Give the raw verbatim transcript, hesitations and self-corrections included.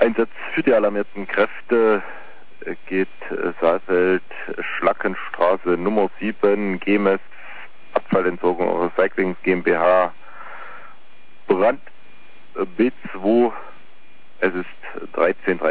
Einsatz für die alarmierten Kräfte geht Saalfeld, Schlackenstraße Nummer sieben, G M E S, Abfallentsorgung und Recycling GmbH, Brand B zwei, es ist dreizehn Uhr